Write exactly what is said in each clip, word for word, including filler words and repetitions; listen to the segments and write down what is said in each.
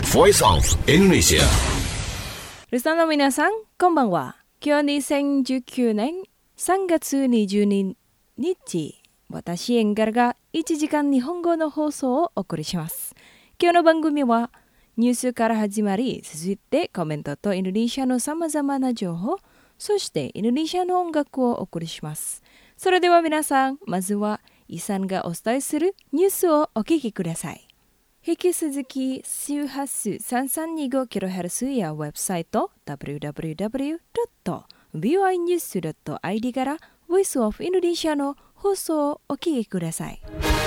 Voice of Indonesia。 リスナーの皆さん、こんばんは。今日はにせんじゅうきゅうねんさんがつにじゅうににち、私エンガルがいちじかん日本語の放送をお送りします。今日の番組はニュースから始まり、続いてコメントとインドネシアのさまざまな情報、そしてインドネシアの音楽をお送りします。それでは皆さん、まずはイさんがお伝えするニュースをお聞きください。引き続き周波数 さんさんにごキロヘルツ やウェブサイト ダブリューダブリューダブリュードットビーオーアイニュースドットアイディー から Voice of Indonesia の放送をお聞きください。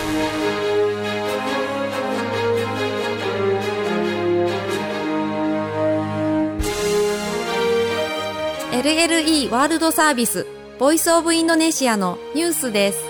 エルエルイー ワールドサービス Voice of Indonesia のニュースです。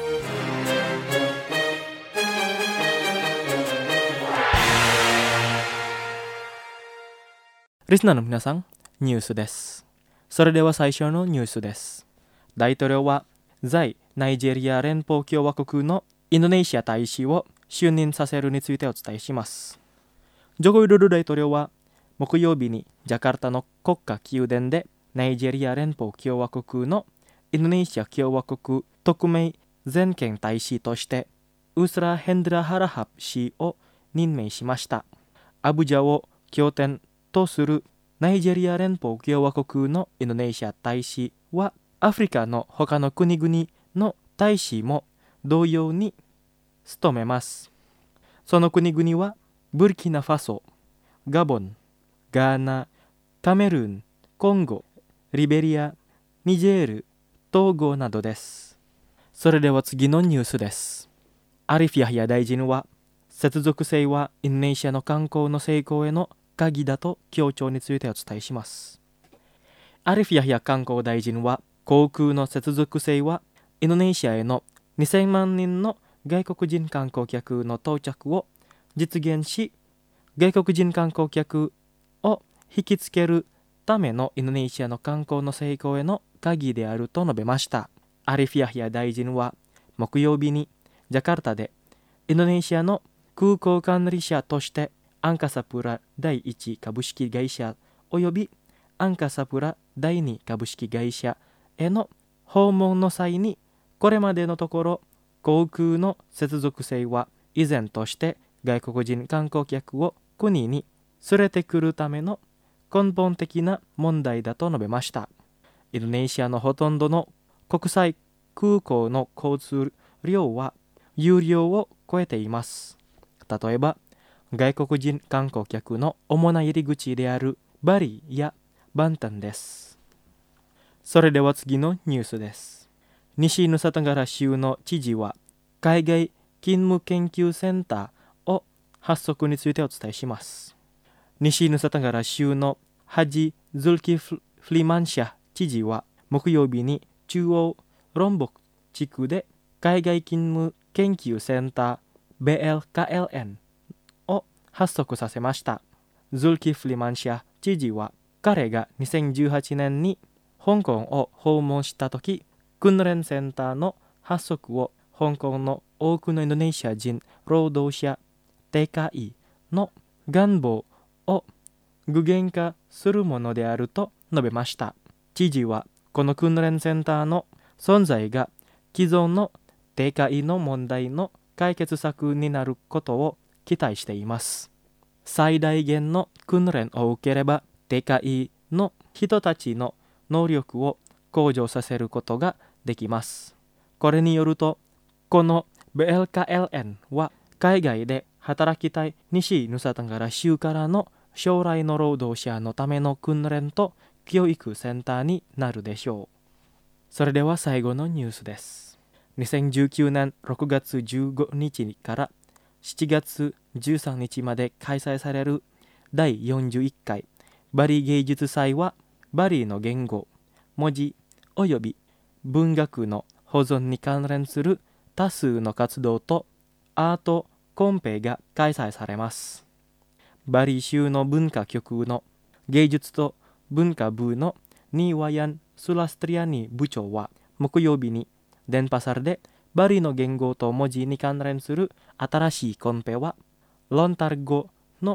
リスナーの皆さん、ニュースです。それでは最初のニュースです。大統領は在ナイジェリア連邦共和国のインドネシア大使を就任させるについてお伝えします。ジョコウィドド大統領は木曜日にジャカルタの国家宮殿でナイジェリア連邦共和国のインドネシア共和国特命全権大使としてウスラ・ヘンドラ・ハラハプ氏を任命しました。アブジャを拠点とするナイジェリア連邦共和国のインドネシア大使はアフリカの他の国々の大使も同様に務めます。その国々はブルキナファソ、ガボン、ガーナ、カメルーン、コンゴ、リベリア、ニジェール、トーゴなどです。それでは次のニュースです。アリフ・ヤヒヤ大臣は接続性はインドネシアの観光の成功への鍵だと強調についてお伝えします。アリフ・ヤヒヤ観光大臣は航空の接続性はインドネシアへのにせんまんにんの外国人観光客の到着を実現し、外国人観光客を引きつけるためのインドネシアの観光の成功への鍵であると述べました。アリフ・ヤヒヤ大臣は木曜日にジャカルタでインドネシアの空港管理者としてアンカサプラだいいち株式会社およびアンカサプラだいに株式会社への訪問の際に、これまでのところ航空の接続性は依然として外国人観光客を国に連れてくるための根本的な問題だと述べました。インドネシアのほとんどの国際空港の交通量は有料を超えています。例えば外国人観光客の主な入り口であるバリやバンタンです。それでは次のニュースです。西ヌサタガラ州の知事は海外勤務研究センターを発足についてお伝えします。西ヌサタガラ州のハジ・ズルキフリマンシャ知事は木曜日に中央ロンボク地区で海外勤務研究センター ビーエルケーエルエヌ発足させました。ズルキフリマンシャ知事は彼がにせんじゅうはちねんに香港を訪問したとき、訓練センターの発足を香港の多くのインドネシア人労働者 ティーケーイー の願望を具現化するものであると述べました。知事はこの訓練センターの存在が既存の ティーケーイー の問題の解決策になることを期待しています。最大限の訓練を受ければ ティーケーイー の人たちの能力を向上させることができます。これによると、この ビーエルケーエルエヌ は海外で働きたい西ヌサタガラ州からの将来の労働者のための訓練と教育センターになるでしょう。それでは最後のニュースです。にせんじゅうきゅうねんろくがつじゅうごにちからしちがつじゅうさんにちまで開催されるだいよんじゅういっかいバリ芸術祭はバリの言語、文字および文学の保存に関連する多数の活動とアートコンペが開催されます。バリ州の文化局の芸術と文化部のニーワヤン・スラストリアニ部長は木曜日に電波サルでバリの言語と文字に関連する新しいコンペはロンタル語の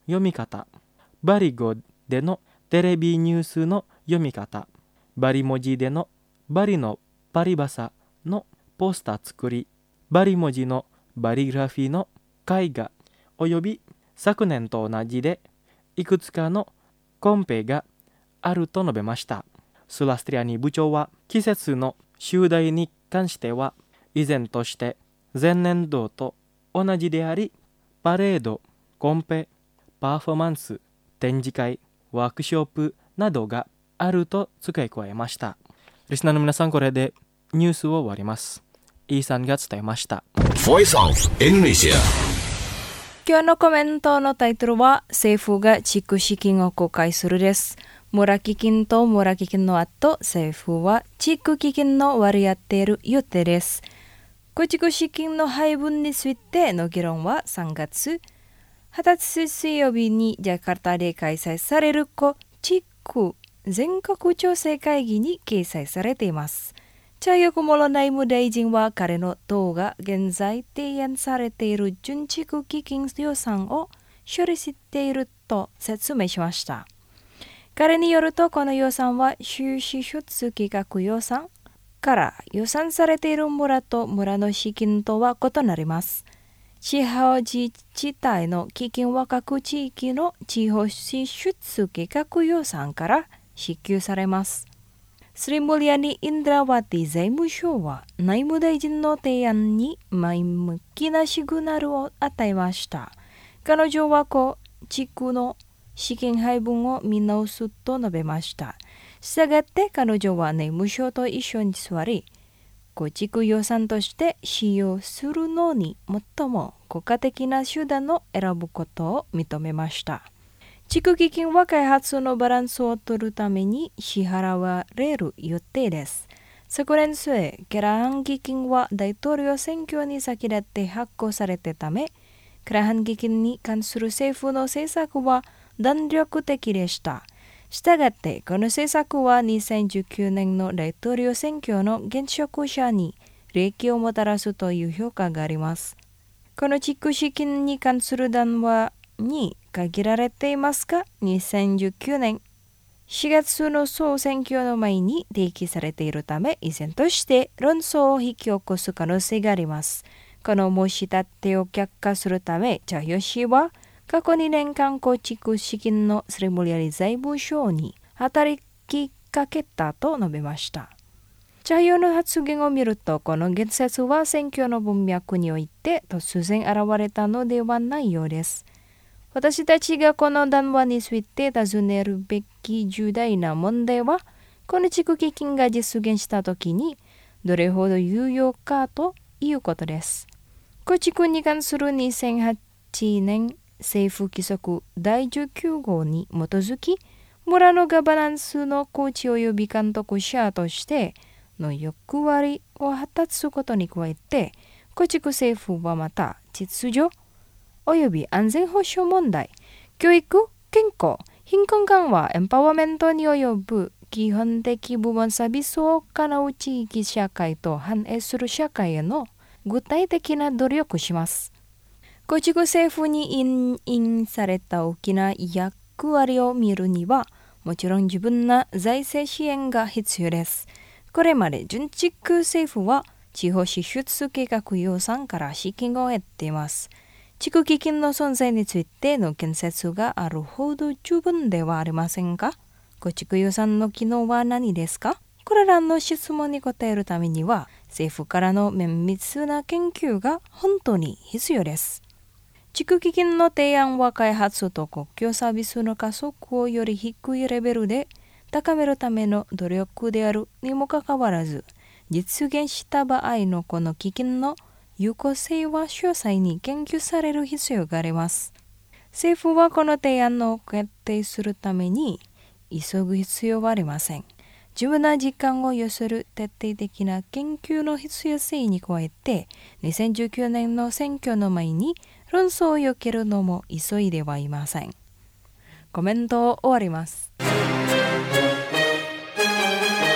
読み方、バリ語でのテレビニュースの読み方、バリ文字でのバリのパリバサのポスター作り、バリ文字のバリグラフィーの絵画および昨年と同じでいくつかのコンペがあると述べました。スラストリアニ部長は季節の集題に関しては依然として前年度と同じであり、パレード、コンペ、パフォーマンス、展示会、ワークショップなどがあると付け加えました。リスナーの皆さん、これでニュースを終わります。イーさんが伝えました。 Voice of Indonesia。 今日のコメントのタイトルは政府が蓄資金を公開するです。村基金と村基金の後、政府は蓄基金の割り当てる予定です。蓄資金の配分についての議論はさんがつはたち水曜日にジャカルタで開催される蓄全国調整会議に掲載されています。チャヨコモロ内務大臣は彼の党が現在提案されている準蓄基金予算を処理していると説明しました。彼によると、この予算は収支出計画予算から予算されている村と村の資金とは異なります。地方自治体の基金は各地域の地方支出計画予算から支給されます。スリムリアニ・インドラワティ財務省は内務大臣の提案に前向きなシグナルを与えました。彼女は地区の資金配分を見直すと述べました。したがって彼女は内務省と一緒に座り、地区予算として使用するのに最も効果的な手段を選ぶことを認めました。地区基金は開発のバランスを取るために支払われる予定です。昨年末、ケラハン基金は大統領選挙に先立って発行されたため、ケラハン基金に関する政府の政策は弾力的でした。したがって、この政策はにせんじゅうきゅうねんの大統領選挙の現職者に利益をもたらすという評価があります。この地区資金に関する談話に限られていますが、にせんじゅうきゅうねんしがつの総選挙の前に提起されているため、依然として論争を引き起こす可能性があります。この申し立てを却下するため、チャヨ氏は過去にねんかん地区資金のスリムリアリ財務省に働きかけたと述べました。チャヨの発言を見ると、この言説は選挙の文脈において突然現れたのではないようです。私たちがこの談話について尋ねるべき重大な問題は、この地区基金が実現したときにどれほど有用かということです。地区に関するにせんはちねん政府規則だいじゅうきゅうごうに基づき、村のガバナンスのコーチ及び監督者としての役割を果たすことに加えて、地区政府はまた秩序および安全保障問題、教育、健康、貧困緩和、エンパワーメントに及ぶ基本的部門サービスを行う地域社会と反映する社会への具体的な努力をします。地区政府に委任された大きな役割を見るには、もちろん十分な財政支援が必要です。これまで準地区政府は地方支出計画予算から資金を得ています。地区基金の存在についての見説があるほど十分ではありませんか？地区予算の機能は何ですか？これらの質問に答えるためには、政府からの綿密な研究が本当に必要です。地区基金の提案は開発と公共サービスの加速をより低いレベルで高めるための努力であるにもかかわらず、実現した場合のこの基金の有効性は詳細に研究される必要があります。政府はこの提案を決定するために急ぐ必要はありません。十分な時間を要する徹底的な研究の必要性に加えて、にせんじゅうきゅうねんの選挙の前に論争を避けるのも急いではいません。コメントを終わります。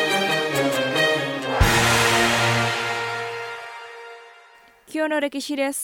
今日の歴史です。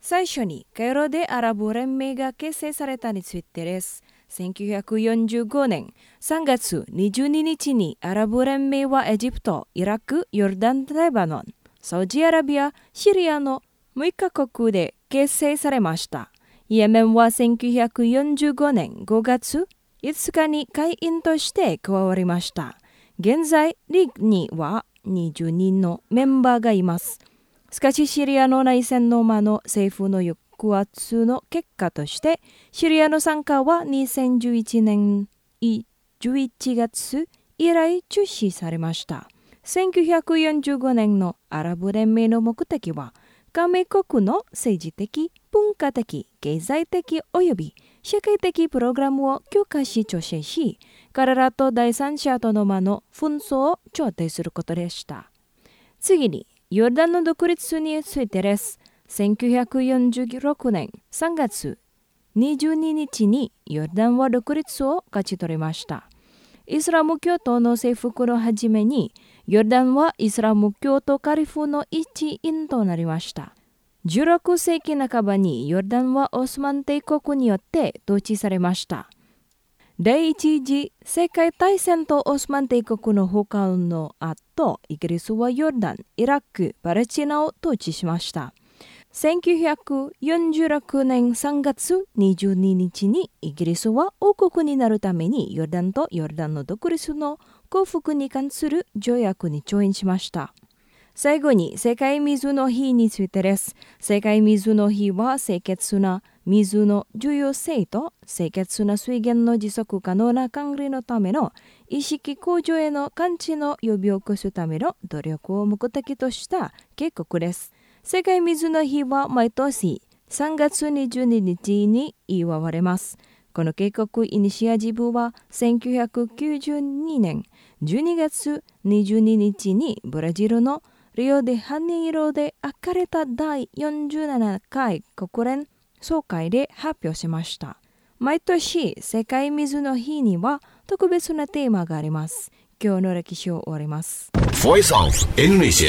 最初にカイロでアラブ連盟が結成されたについてです。せんきゅうひゃくよんじゅうごねんさんがつにじゅうににちにアラブ連盟はエジプト、イラク、ヨルダン、レバノン、サウジアラビア、シリアのむいかこくで結成されました。イエメンはせんきゅうひゃくよんじゅうごねんごがついつかに会員として加わりました。現在、リーグにはにじゅうにんのメンバーがいます。しかしシリアの内戦の間の政府の抑圧の結果として、シリアの参加はにせんじゅういちねんじゅういちがつ以来中止されました。せんきゅうひゃくよんじゅうごねんのアラブ連盟の目的は、加盟国の政治的、文化的、経済的及び社会的プログラムを強化し調整し、彼らと第三者との間の紛争を調停することでした。次に、ヨルダンの独立についてです。せんきゅうひゃくよんじゅうろくねんさんがつにじゅうににちにヨルダンは独立を勝ち取りました。イスラム教徒の征服の初めに、ヨルダンはイスラム教徒カリフの一員となりました。じゅうろくせいき半ばにヨルダンはオスマン帝国によって統治されました。第一次世界大戦とオスマン帝国の崩壊の後、イギリスはヨルダン、イラク、パレスチナを統治しました。せんきゅうひゃくよんじゅうろくねんさんがつにじゅうににちにイギリスは王国になるためにヨルダンとヨルダンの独立の幸福に関する条約に調印しました。最後に世界水の日についてです。世界水の日は清潔な水の重要性と清潔な水源の持続可能な管理のための意識向上への感知の呼び起こすための努力を目的とした計画です。世界水の日は毎年さんがつにじゅうににちに祝われます。この計画イニシアチブはせんきゅうひゃくきゅうじゅうにねんじゅうにがつにじゅうににちにブラジルのリオデハネイロで開かれただいよんじゅうななかい国連総会で発表しました。毎年世界水の日には特別なテーマがあります。今日の歴史を終わります。 Voice of Indonesia。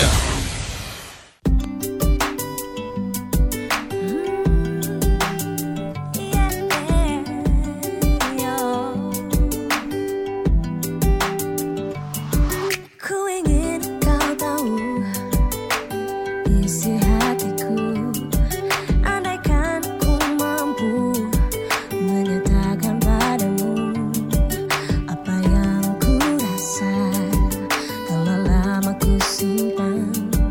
Simpan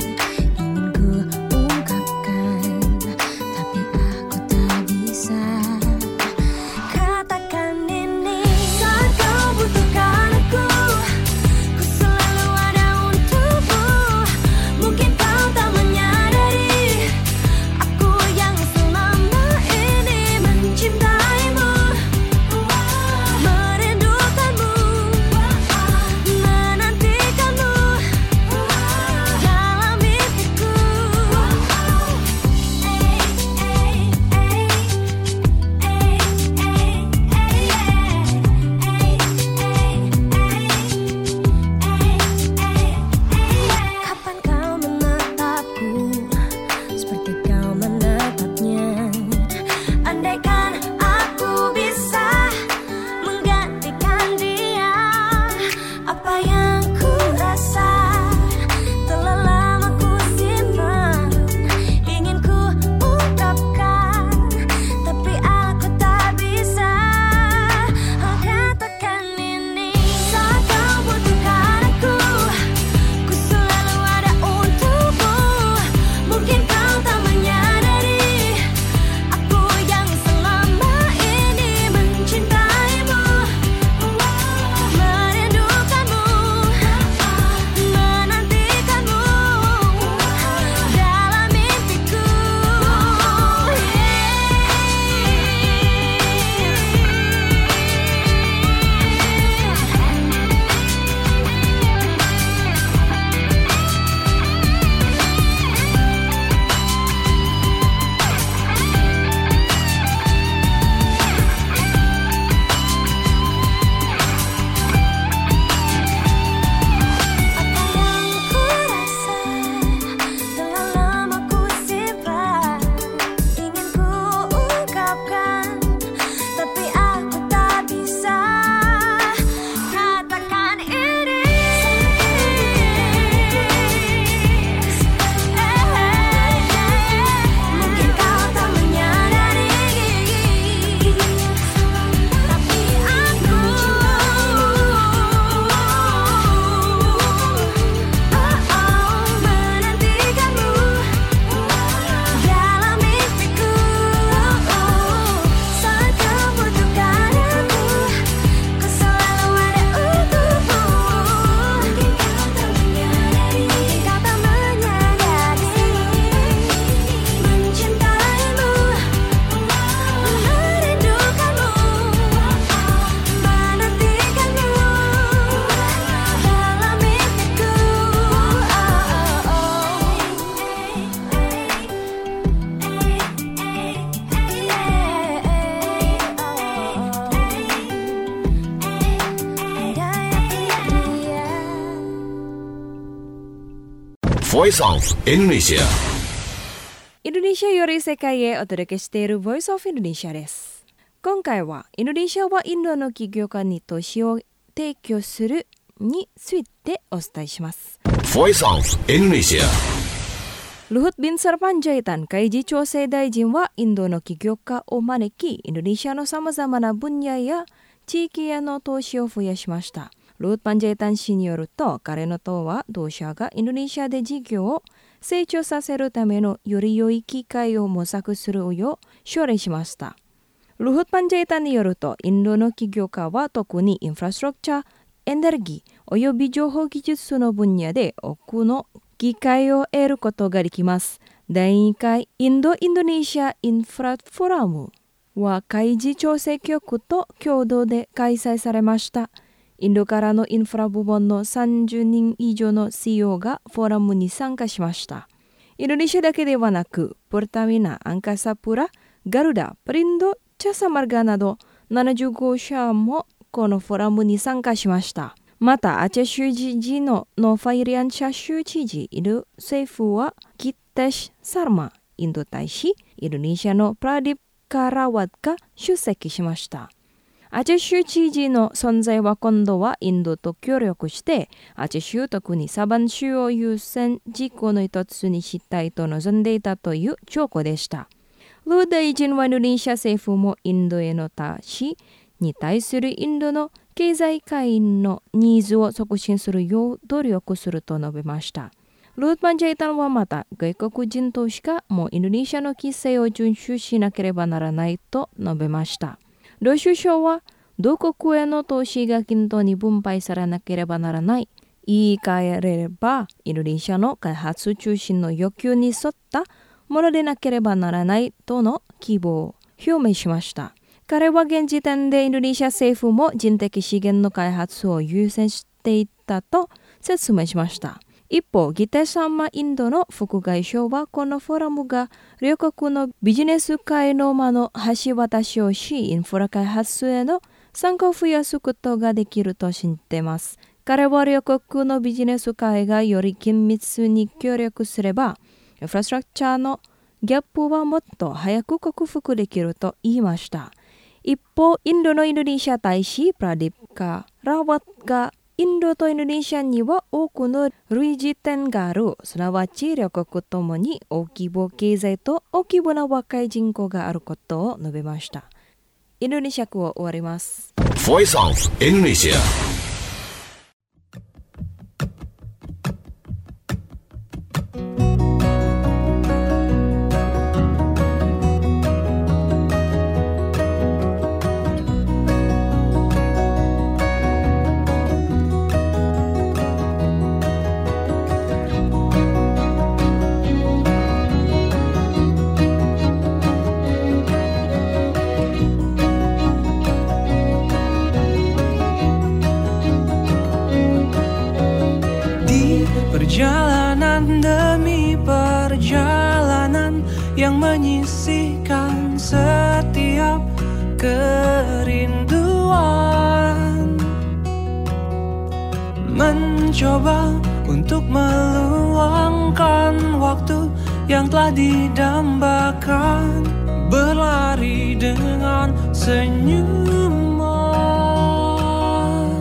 Voice of Indonesia. インドネシアより世界へお届けしている Voice of Indonesia です。今回はインドネシアはインドの起業家に投資を提供するについてお伝えします。 Voice of Indonesia. Luhut Binsar Panjaitan, Kaiji Chosei Daijin はインドの起業家を招き、インドネシアのさまざまな分野や地域への投資を増やしました。ルート・パンジェイタン氏によると、彼の党は同社がインドネシアで事業を成長させるためのより良い機会を模索するよう奨励しました。ルート・パンジェイタンによると、インドの起業家は特にインフラストラクチャー、エネルギーおよび情報技術の分野で多くの機会を得ることができます。だいにかいインド・インドネシア・インフラフォーラムは海事調整局と共同で開催されました。インドからのインフラ部門のさんじゅうにん以上の シーイーオー がフォーラムに参加しました。インドネシアだけではなく、プルタミナ、アンカサプラ、ガルダ、プリンド、チャサマルガなどななじゅうごしゃもこのフォーラムに参加しました。また、アチェ州知事のノファイリアンシャ州知事、インド政府はギテシ・サルマ、インド大使、インドネシアのプラディプ・カラワッが出席しました。アチェ州知事の存在は今度はインドと協力して、アチェ州特にサバン州を優先事項の一つにしたいと望んでいたという証拠でした。ルー大臣はインドネシア政府もインドへの投資に対するインドの経済界のニーズを促進するよう努力すると述べました。ルート・パンジェイタンはまた、外国人投資家もインドネシアの規制を遵守しなければならないと述べました。同首相は、同国への投資が均等に分配されなければならない。言い換えれば、インドネシアの開発中心の欲求に沿ったものでなければならないとの希望を表明しました。彼は現時点でインドネシア政府も人的資源の開発を優先していたと説明しました。一方、ギテサンマインドの副外相はこのフォーラムが両国のビジネス界の間の橋渡しをし、インフラ開発への参加を増やすことができると信じています。彼は両国のビジネス界がより緊密に協力すれば、インフラストラクチャーのギャップはもっと早く克服できると言いました。一方、インドのインドネシア大使プラディプカ・ラワッがインドとインドネシアには多くの類似点がある、すなわち両国ともに大規模経済と大規模な若い人口があることを述べました。インドネシア語を終わります。 Voice of Indonesia. Perjalanan demi perjalanan yang menyisihkan setiap kerinduan, mencoba untuk meluangkan waktu yang telah didambakan, berlari dengan senyuman,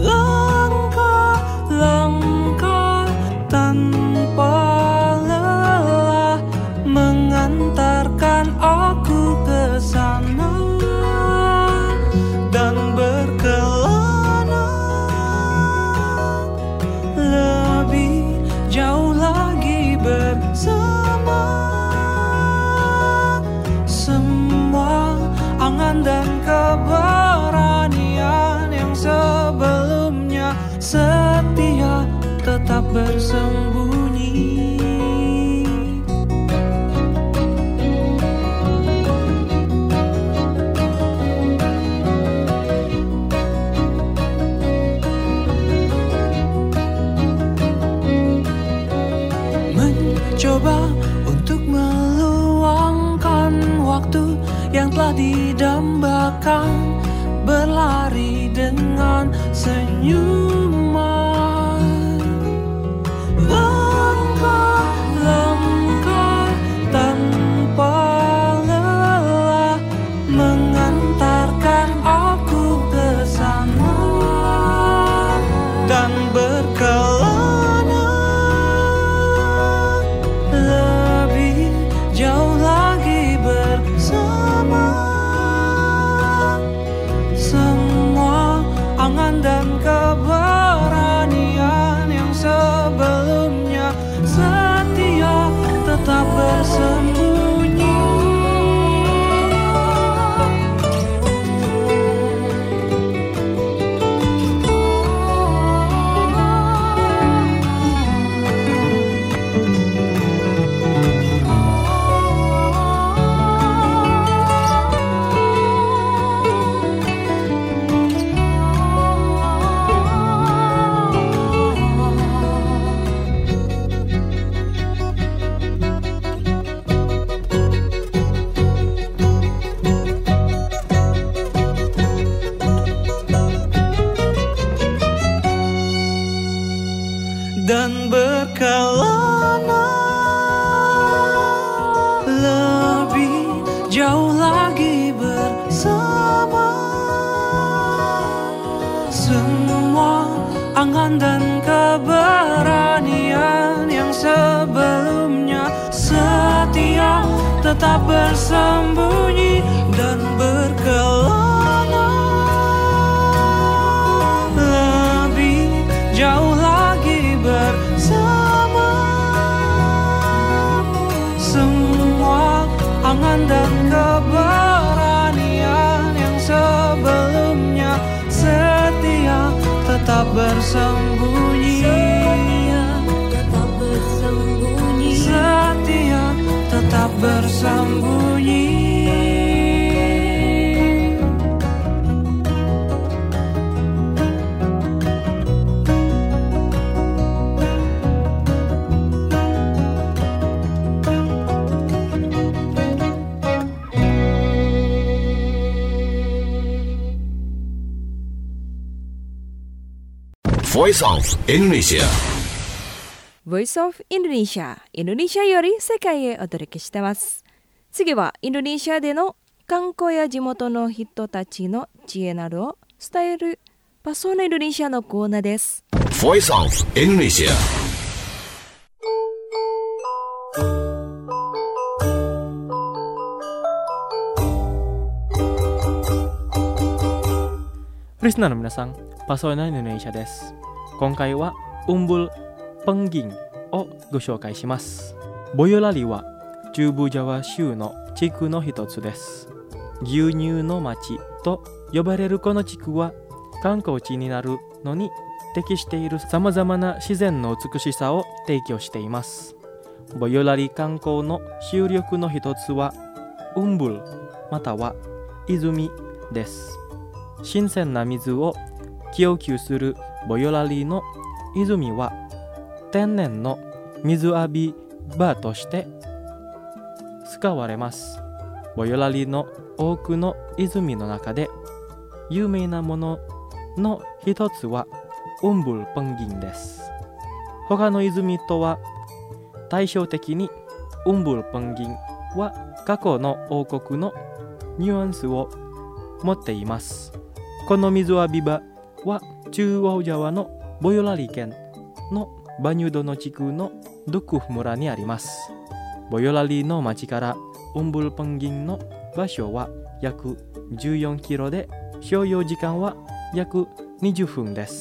langkah-langkah tanpa lelah mengantarkan aku ke sana dan berkelana lebih jauh lagi bersama. Semua angan dan keberanian yang sebelumnya setia tetap bersembunyi. Mencoba untuk meluangkan waktu yang telah didambakan, berlari dengan senyuman, langkah jauh lagi bersama. Semua angan dan keberanian yang sebelumnya setia tetap bersembunyi dan berkelana. Lebih jauh lagi bersama. Semua angan dan keberanian yang sebelumnya setia tetap bersembunyi. Setia tetap bersembunyi. Setia tetap bersembunyi. Voice of Indonesia. Voice of Indonesia、インドネシアより世界へお届けしてます。次はインドネシアでの観光や地元の人たちの知恵などを伝えるパソナインドネシアのコーナーです。 Voice of Indonesia. Listenerの皆さん、パソナインドネシアです。今回はウンブルペンギンをご紹介します。ボヨラリは中部ジャワ州の地区の一つです。牛乳の町と呼ばれるこの地区は観光地になるのに適しているさまざまな自然の美しさを提供しています。ボヨラリ観光の主力の一つはウンブルまたは泉です。新鮮な水を供給するボヨラリの泉は天然の水浴び場として使われます。ボヨラリの多くの泉の中で有名なものの一つはウンブルペンギンです。他の泉とは対照的にウンブルペンギンは過去の王国のニュアンスを持っています。この水浴び場は中央ジャワのボヨラリ県のバニュドの地区のドゥクフ村にあります。ボヨラリの町からウンブルペンギンの場所は約じゅうよんキロで所要時間は約にじゅっぷんです。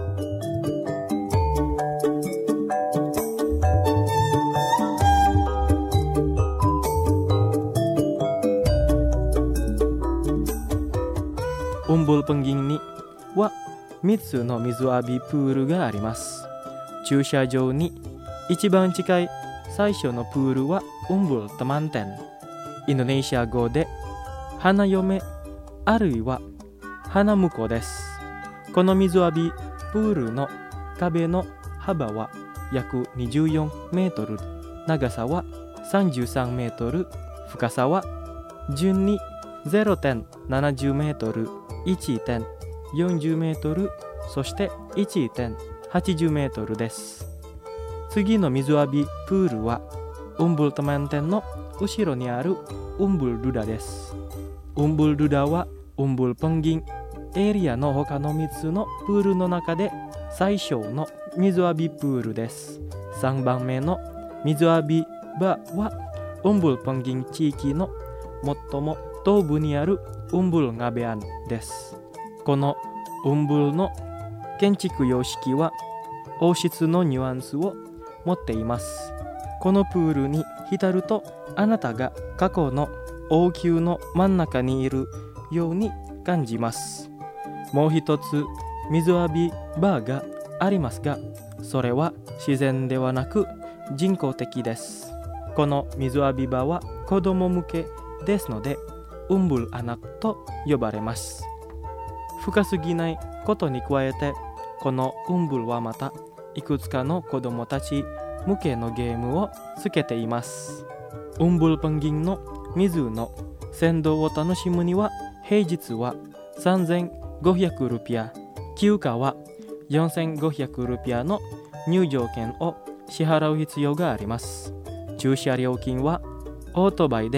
ウンブルペンギンにはみっつの水浴びプールがあります。駐車場に一番近い最初のプールはウンブルテマンテン。インドネシア語で花嫁あるいは花婿です。この水浴びプールの壁の幅は約にじゅうよんメートル、長さはさんじゅうさんメートル、深さは順に ゼロてんななじゅうメートル、いってんよんじゅうメートル、そして いってんはちじゅうメートルです。次の水浴びプールはウンブルテマンテンの後ろにあるウンブルルダです。ウンブルルダはウンブルペンギンエリアの他のみっつのプールの中で最小の水浴びプールです。さんばんめの水浴び場はウンブルペンギン地域の最も東部にあるウンブルガベアンです。このウンブルの建築様式は王室のニュアンスを持っています。このプールに浸るとあなたが過去の王宮の真ん中にいるように感じます。もう一つ水浴び場がありますが、それは自然ではなく人工的です。この水浴び場は子供向けですのでウンブルアナと呼ばれます。深すぎないことに加えて、このウンブルはまたいくつかの子供たち向けのゲームをつけています。ウンブルペンギンの水の先導を楽しむには平日はさんぜんごひゃくルピア、休暇はよんせんごひゃくルピアの入場券を支払う必要があります。駐車料金はオートバイで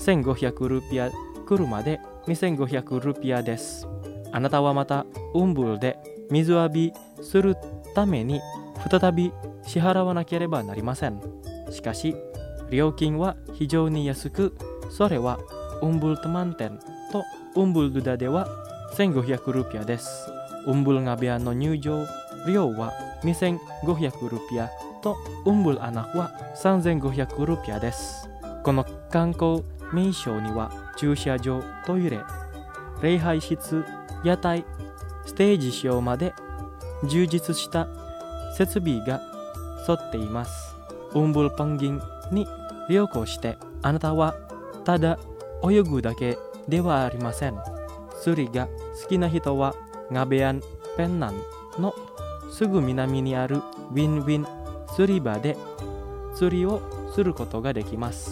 せんごひゃくルピア車でにせんごひゃくルピアです。あなたはまたウンブルで水浴びするために再び支払わなければなりません。しかし料金は非常に安く、それはウンブルテマン店とウンブルドゥダではせんごひゃくルピアです。ウンブルガベアの入場料はにせんごひゃくルピアとウンブルアナはさんぜんごひゃくルピアです。この観光名所には駐車場、トイレ、礼拝室、屋台、ステージショーまで充実した設備が沿っています。ウンブルペンギンに旅行してあなたはただ泳ぐだけではありません。釣りが好きな人はガベアンペンナンのすぐ南にあるウィンウィン釣り場で釣りをすることができます。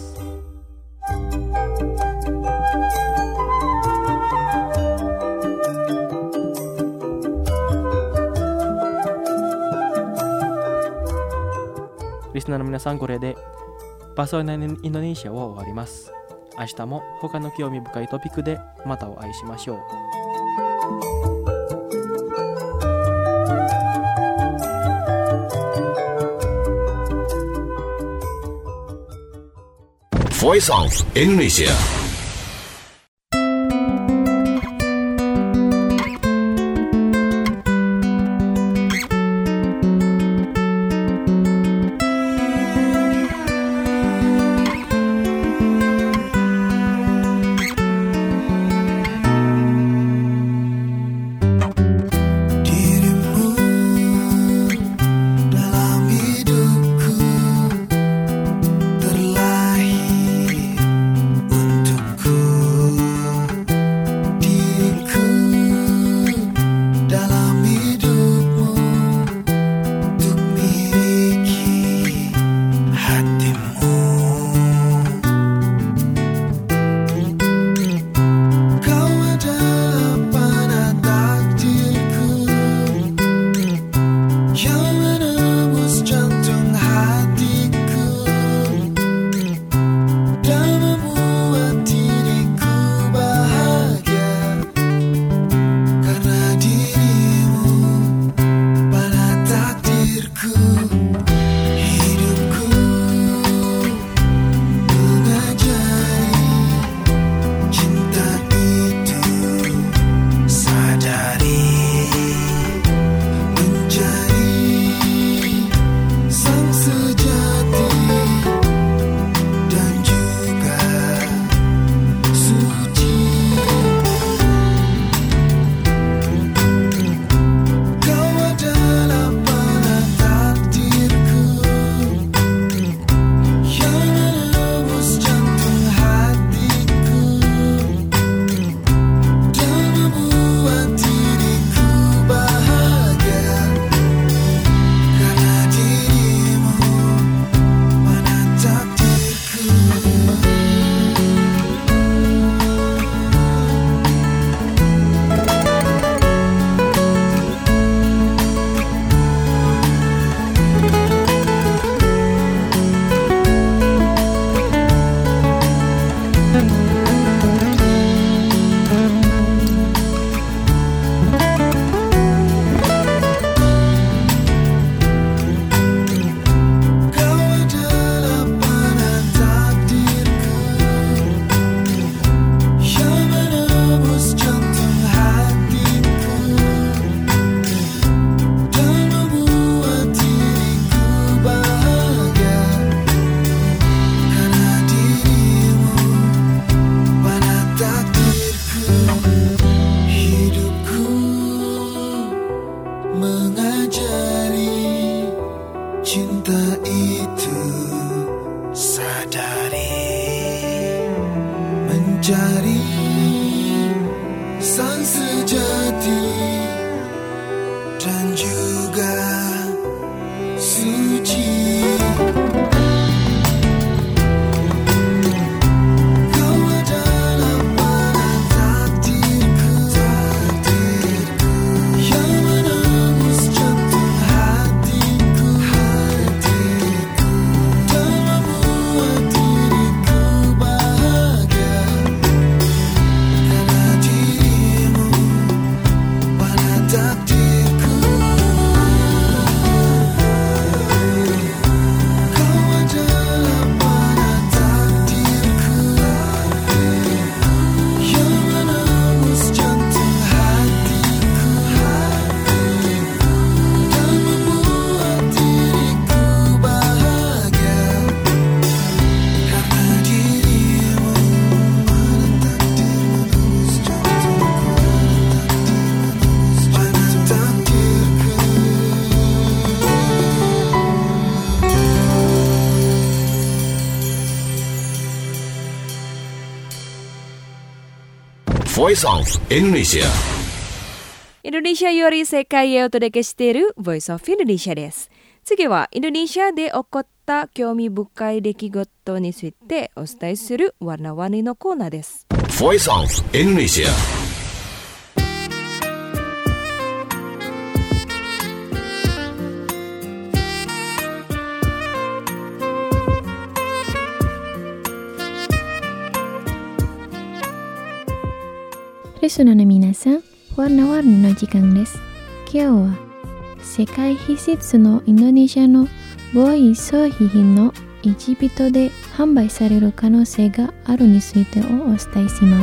リスナーの皆さん、これでパソナインドネシアは終わります。明日も他の興味深いトピックでまたお会いしましょう。 Voice of Indonesia. mencari sang sejati dan juga suci. Yeah. Voice of Indonesia。 インドネシアより世界へお届けしている Voice of Indonesia です。次はインドネシアで起こった興味深い出来事についてお伝えするわなわにのコーナーです。 Voice of Indonesia。 リスナーの皆さん、わなわにの時間です。今日は世界必須のインドネシアの防衛装備品のエジプトで販売される可能性があるについてをお伝えします。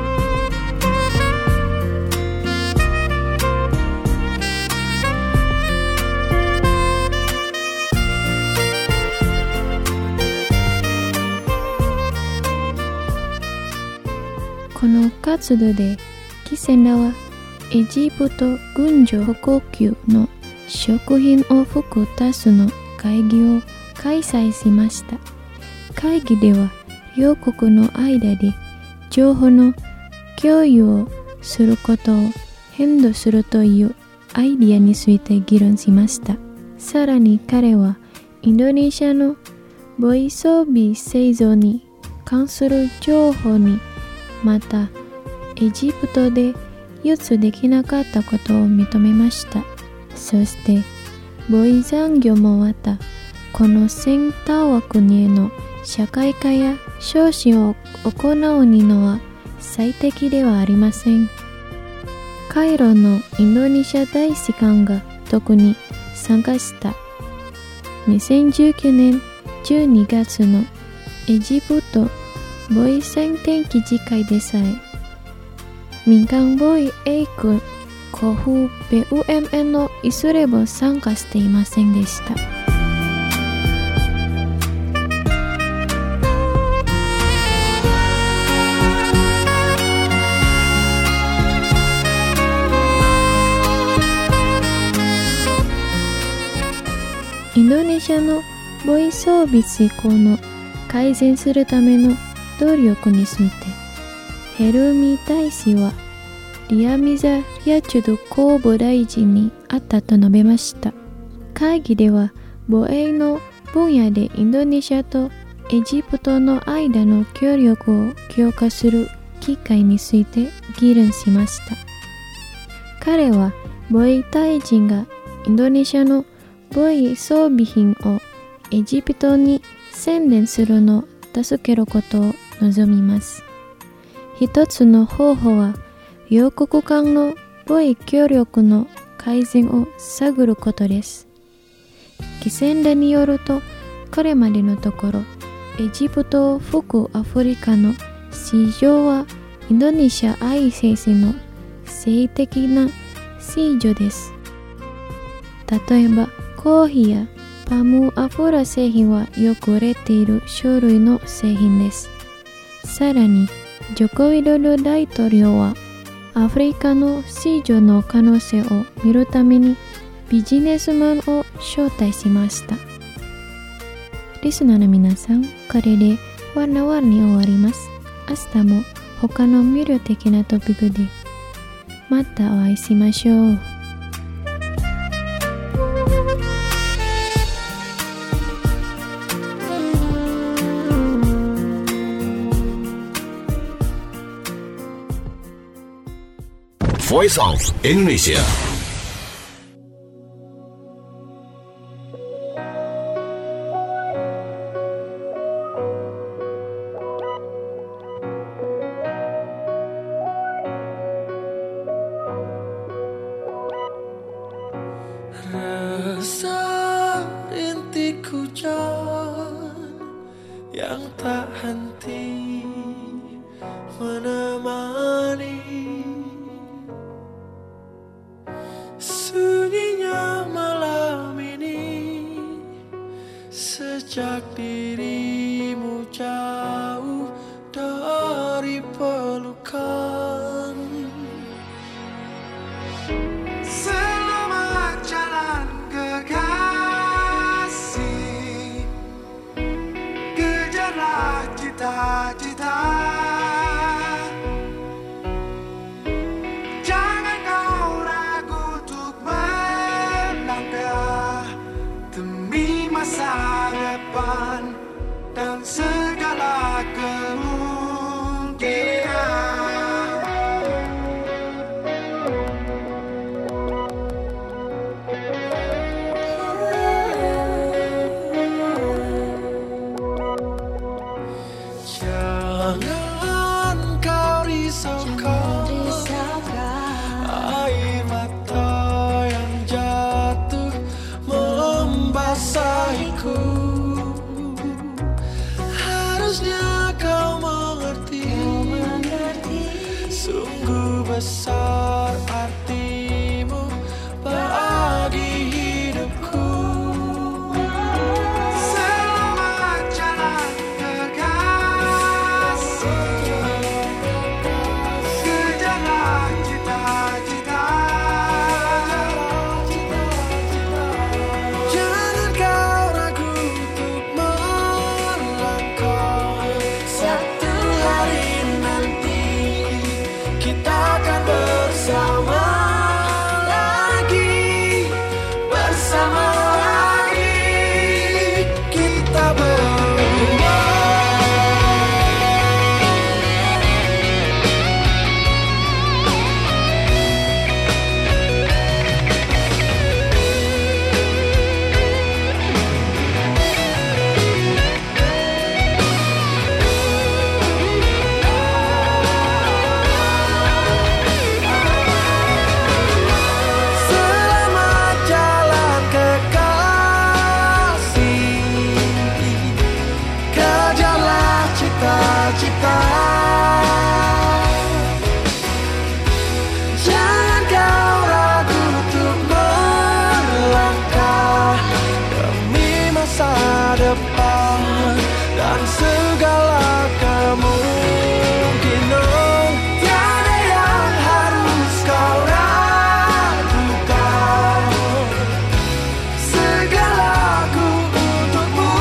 この活動でキセンダはエジプト軍需補給級の食品をふたつの会議を開催しました。会議では両国の間で情報の共有をすることを変動するというアイディアについて議論しました。さらに彼はインドネシアの防衛装備製造に関する情報にまたエジプトで輸出できなかったことを認めました。そして防衛産業もまたこの先端枠への社会化や招致を行うにのは最適ではありません。カイロのインドネシア大使館が特に参加したにせんじゅうきゅうねんじゅうにがつのエジプト防衛戦天基地会でさえ民間防衛軍航空 ビーユーエムエヌ のいずれも参加していませんでした。インドネシアの防衛装備施行の改善するための努力についてヘルミ大使はリアミザ・リアチュド国防大臣に会ったと述べました。会議では防衛の分野でインドネシアとエジプトの間の協力を強化する機会について議論しました。彼は防衛大臣がインドネシアの防衛装備品をエジプトに宣伝するのを助けることを望みます。一つの方法は両国間の防衛協力の改善を探ることです。キセンダによると、これまでのところエジプトを含むアフリカの市場はインドネシア アイシーシー の性的な市場です。例えばコーヒーやパーム油製品はよく売れている種類の製品です。さらにジョコウィドド大統領はアフリカの市場の可能性を見るためにビジネスマンを招待しました。リスナーの皆さん、これでワンアワーに終わります。明日も他の魅力的なトピックでまたお会いしましょう。 Voice of Indonesia。 Rasa rintik hujan yang tak henti menemani besar artimu bagi hidupku. Selamat jalan kekasih, kejarlah cita-cita. Jangan kau ragu untuk melangkah. Satu hari nanti kita akan bersama lagi, bersama lagi, kita berdua. Selamat jalan kekasih, kejarlah cita-cita. Jangan kau ragu untuk melangkah demi masa depan dan segala kemungkinan. Tiada yang harus kau ragukan, segalaku untukmu.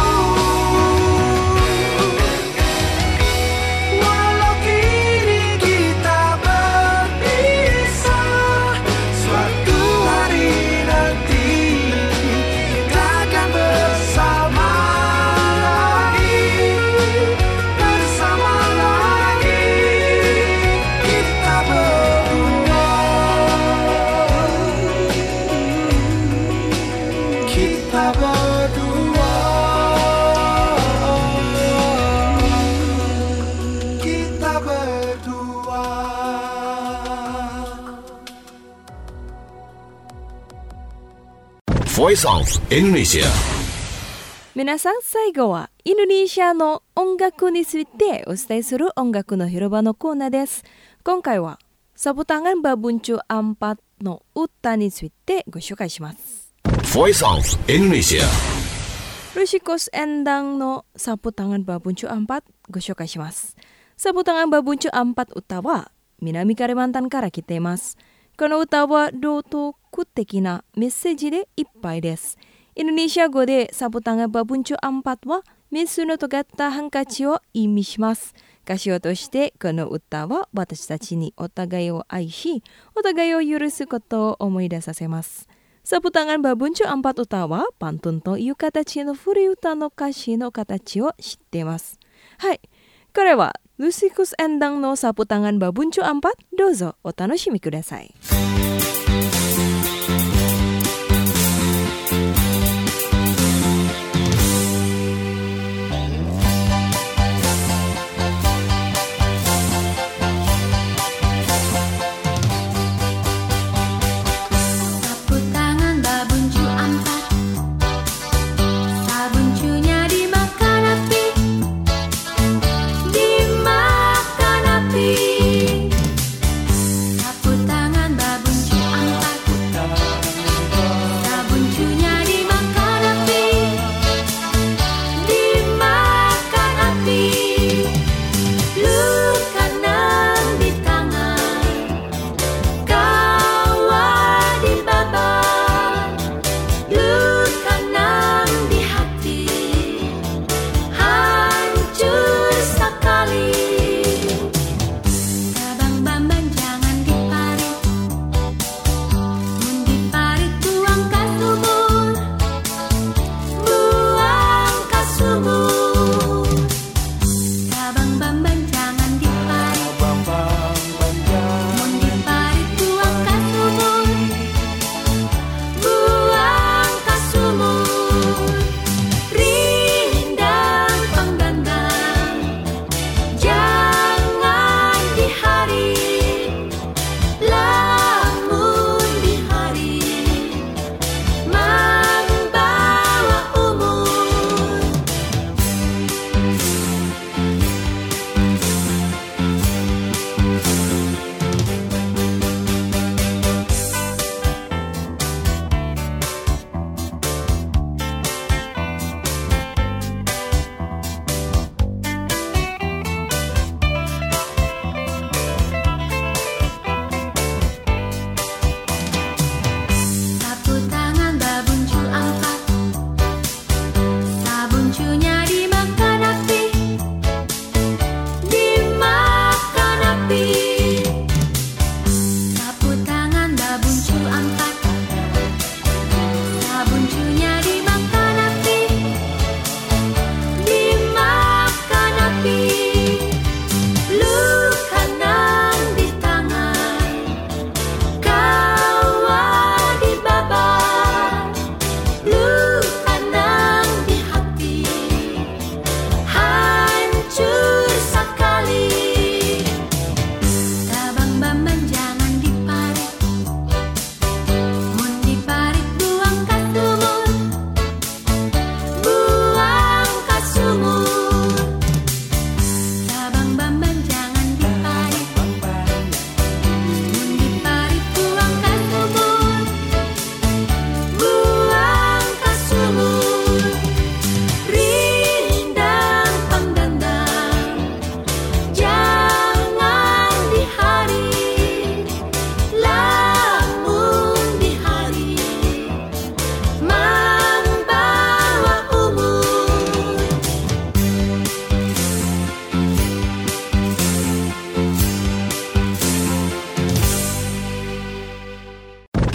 Walau kini kita berpisah, suatu hari nanti kita akan bersama lagi, bersama lagi, kita berdua. Kita berdua, kita berdua. Voice of Indonesia. 皆さん、最後はインドネシアの音楽についてお伝えする音楽の広場のコーナーです。今回はサポタンバブンチュアンパの歌についてご紹介します。 Voice of Indonesia. Rusikos Endang no Saputangan Babuncu Ampatご紹介します。Saputangan Babuncu Ampat 歌は南カリマンタンから来ています。この歌は道徳的なメッセージでいっぱいです。インドネシア語でSaputangan Babuncu Ampatはメスの尖ったハンカチを意味します。歌詞を通してこの歌は私たちにお互いを愛し、お互いを許すことを思い出させます。Saputangan Babuncu Ampat 歌はパントンという形の古い歌の歌詞の形を知っています。はい、これはRusikos EndangのSaputangan Babuncu Ampat、どうぞお楽しみください。 Sapu tangan babuncu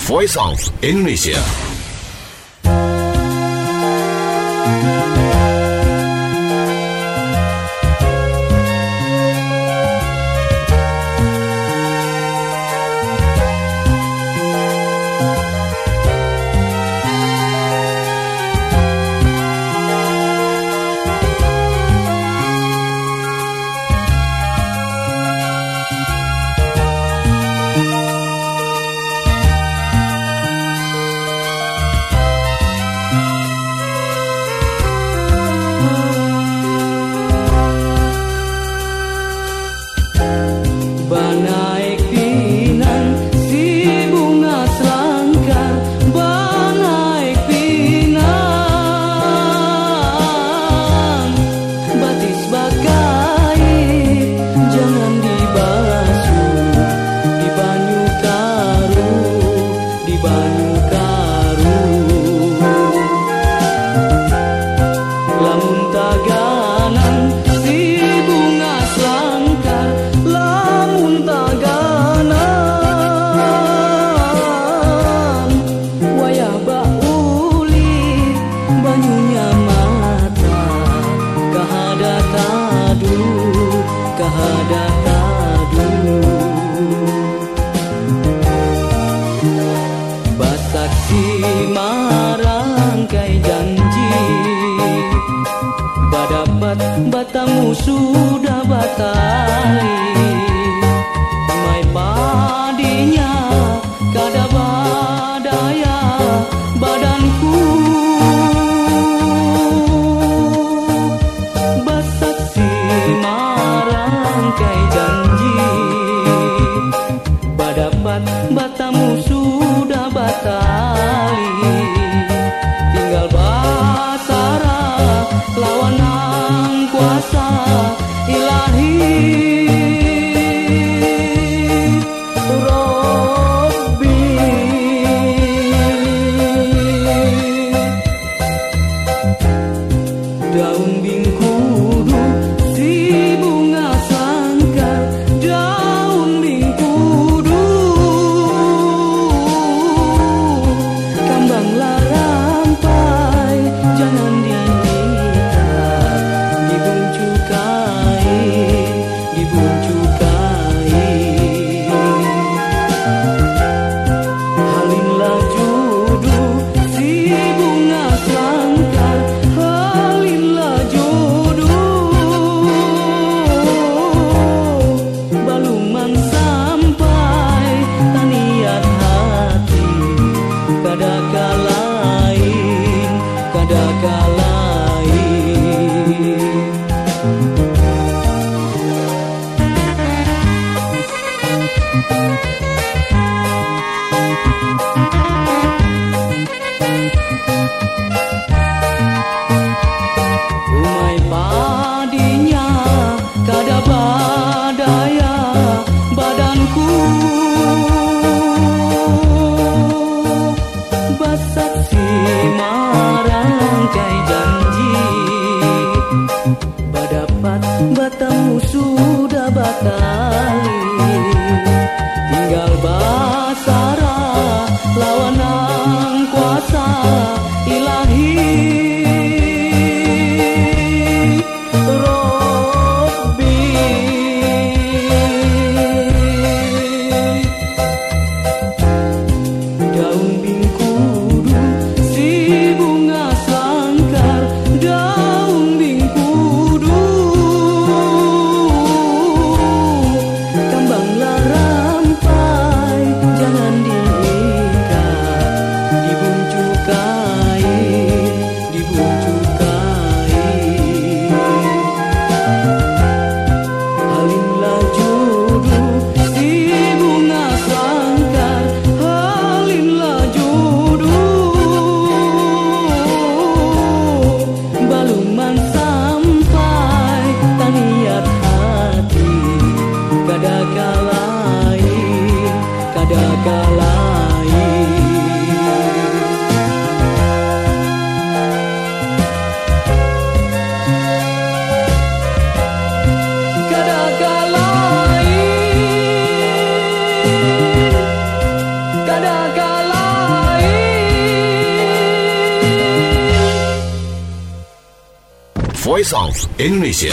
Voice of Indonesia. Batamu sudah batali, mai padinya kada badaya badanku. Basaksi marangkai janji, badapat batamu sudah batali, tinggal basara lawan kuasa ilahi. Robbi daun bingkudu si bunga sangkar, daun bingkudu Voice of Indonesia.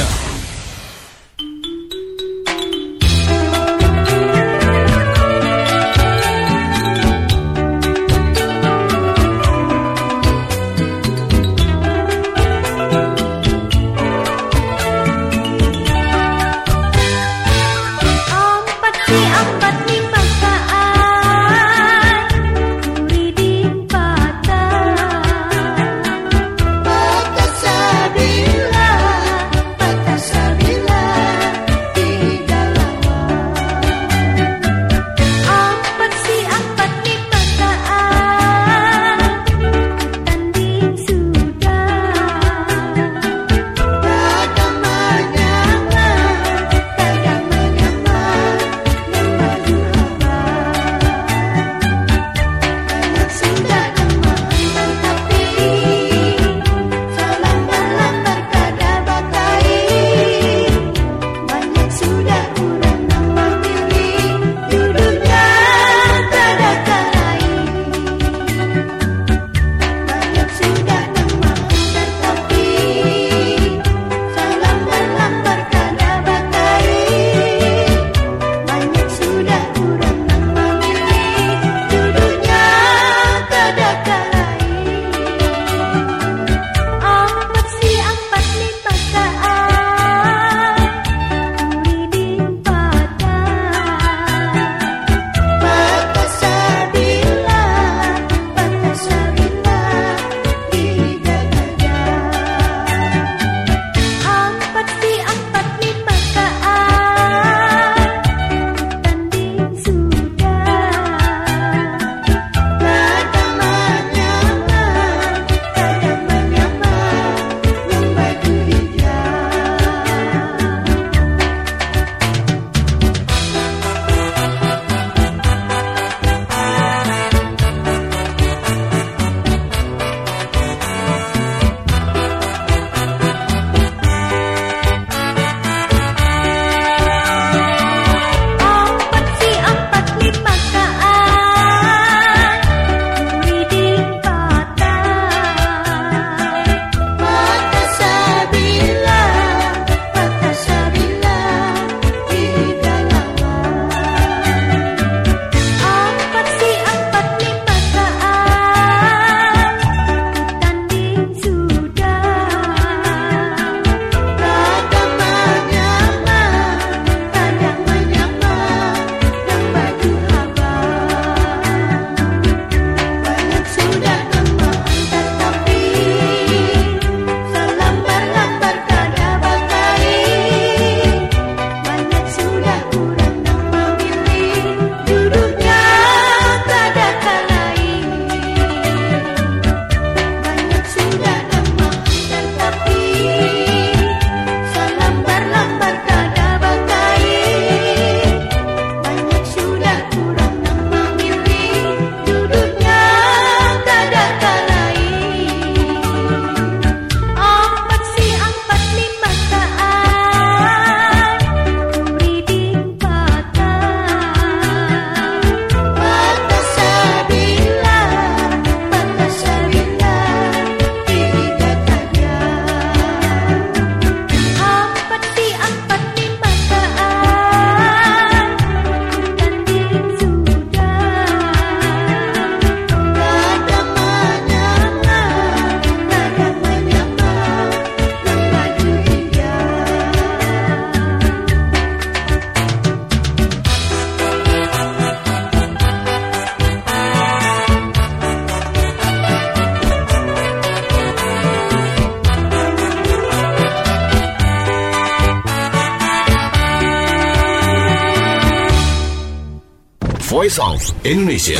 Voice of Indonesia.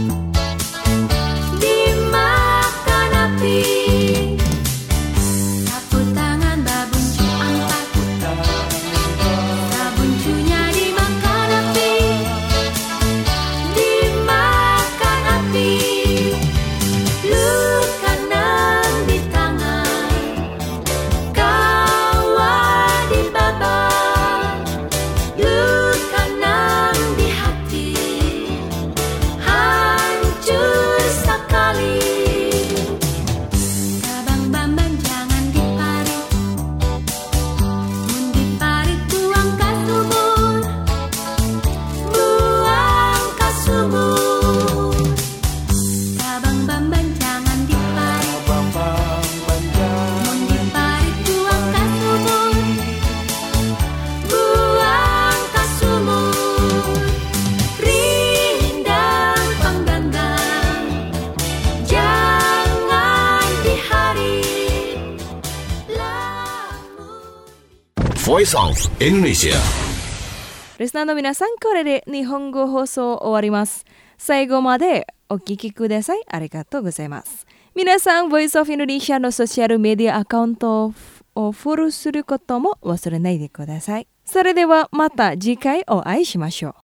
Sapu Voice of Indonesia。 リスナーの皆さん、これで日本語放送終わります。最後までお聞きください。ありがとうございます。皆さん、Voice of Indonesia のソーシャルメディアアカウントをフォローすることも忘れないでください。それではまた次回お会いしましょう。